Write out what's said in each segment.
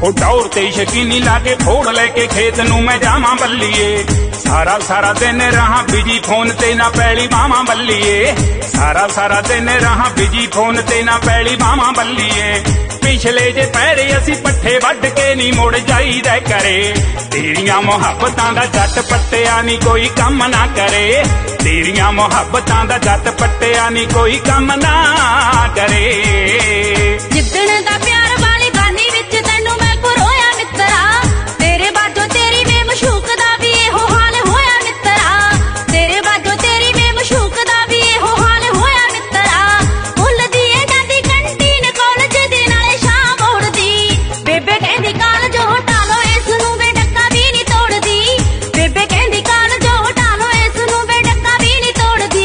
डौर ते शकीनी लाके फोड़ लेके खेत नू मैं जावां बल्लीए। सारा सारा दिन रहा बिजी फोन ते ना पैली बावां बल्लीए। सारा सारा दिन रहा बिजी फोन ते ना पैली बावां बल्लीए। पिछले जे पैरे असी पट्ठे वड्ड के नी मुड़ जाईदा करे। तेरियां मुहब्बतां दा जट पट्टिया नी कोई कम ना करे। तेरियां मुहब्बतां दा जट पट्टिया नी कोई कम ना करे। जिद्दण दा प्यार वाली गानी विच तैनू मैं पुरोया मित्तरा। तेरे बाजो तेरी बेमशूक दा भी एहो हाल होया मित्तरा। तेरे बाजो तेरी बेमशूक दा भी एहो हाल होया मित्तरा। भुलदी ए जांदी कंटीन कॉलेज दे नाले शाम ओढ़दी। बेबे कहंदी कालज हटा लो इस नू बेडक्का भी नी तोड़दी। बेबे कहंदी कालज हटा लो इस नू बेडक्का भी नी तोड़दी।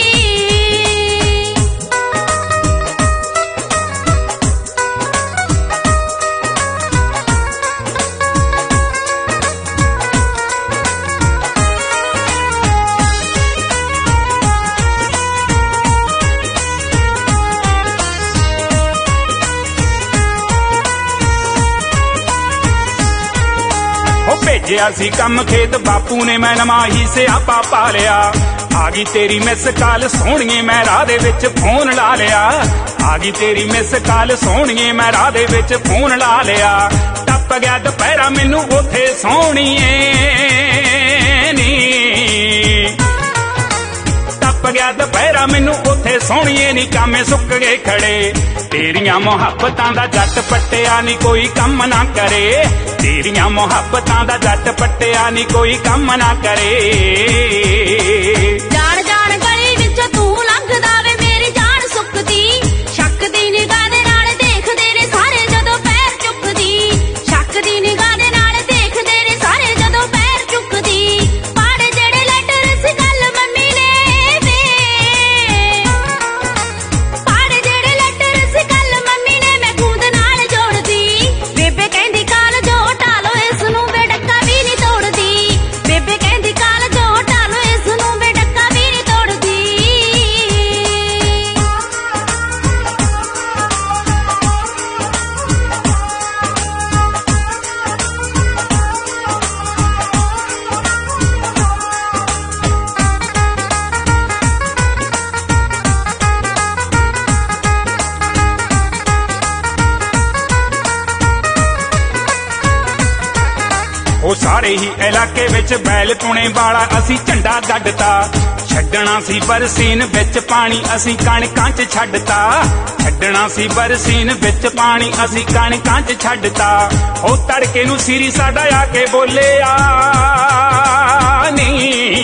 भेजिया सी कम खेत बापू ने मैं नमाही से आपा पा लिया। आ गई तेरी मिस काल सोहणिए मैं राह दे विच फोन ला लिया। आ गई तेरी मिस काल सोहणिए मैं राह दे विच फोन ला लिया। टप गया दुपहरा मैनू उथे सोहणिए नी। टप गया दुपहरा मैनू उथे सोहणिए नी कामे सुक गए खड़े। तेरियां मुहब्बतां दा जट पट्टिया नी कोई कम ना करे। तेरियां मुहब्बतां दा जट पट्टिया नी कोई कम ना करे। जान जान गली विच तू लंघदा वे मेरी जान सुकदी। शक दी निगाह दे नाल देखदे ने सारे जदों पैर चुकदी। शक दी निगाह दे नाल देखदे ने सारे जदों पैर चुकदी। पाड़े जेड़े लेटर सी गल मम्मी ने वे। पाड़े जेड़े लेटर सी गल मम्मी ने मैं खूंद नाल जोड़दी। बेबे कहंदी काल जो हटा लो इस नू बेडक्का भी नी तोड़दी। बेबे कहंदी काल जो हटा लो इस नू बेडक्का भी नी तोड़दी। ਉਹ ਸਾਰੇ ਹੀ ਇਲਾਕੇ ਵਿੱਚ ਬੈਲ ਪੁਣੇ ਵਾਲਾ ਅਸੀਂ ਝੰਡਾ ਗੱਡਤਾ। ਛੱਡਣਾ ਸੀ ਬਰਸੀਨ ਵਿੱਚ ਪਾਣੀ ਅਸੀਂ ਕਣਕਾਂ 'ਚ ਛੱਡਤਾ। ਛੱਡਣਾ ਸੀ ਬਰਸੀਨ ਵਿੱਚ ਪਾਣੀ ਅਸੀਂ ਕਣਕਾਂ 'ਚ ਛੱਡਤਾ। ਉਹ ਤੜਕੇ ਨੂੰ ਸੀਰੀ ਸਾਡਾ ਆ ਕੇ ਬੋਲਿਆ ਨੀ।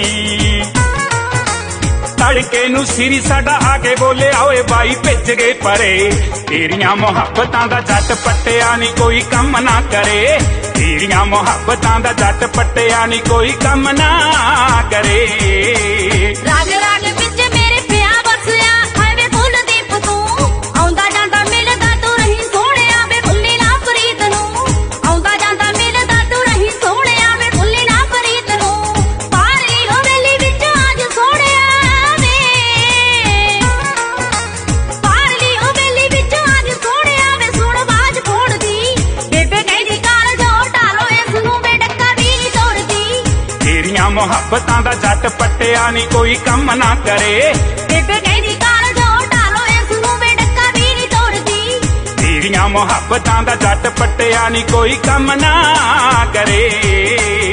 ਤੜਕੇ ਨੂੰ ਸੀਰੀ ਸਾਡਾ ਆ ਕੇ ਬੋਲਿਆ ਓਏ ਬਾਈ ਭਿੱਜ ਗਏ ਪਰੇ। ਤੇਰੀਆਂ ਮੁਹੱਬਤਾਂ ਦਾ ਜੱਟ ਪੱਟਿਆ ਨੀ ਕੋਈ ਕੰਮ ਨਾ ਕਰੇ। तेरियां मुहब्बतां दा जट पट्टिया नी कोई कम ना करे। राग राग विच मेरे पिया बसया हावे फुल दीप तू। आउंदा जांदा मिलदा तू रही सोहणिया वे फुल्ली ना फरीद नू। आउंदा जांदा मिलदा तू रही सोहणिया वे फुल्ली ना फरीद नू। पारली हवेली विच आज सोहणिया वे। पारली हवेली विच आज सोहणिया वे सुण आवाज फोड़दी। बेबे कहदी काल जो हटा लो इस नू बेडक्का भी नी तोड़दी। तेरियां मुहब्बतां दा जट पट्टिया नी कोई कम ना करे। बेबे कहदी काल जो हटा लो इस नू बेडक्का भी नी तोड़दी। तेरियां मुहब्बतां दा जट पट्टिया नी कोई कम ना करे।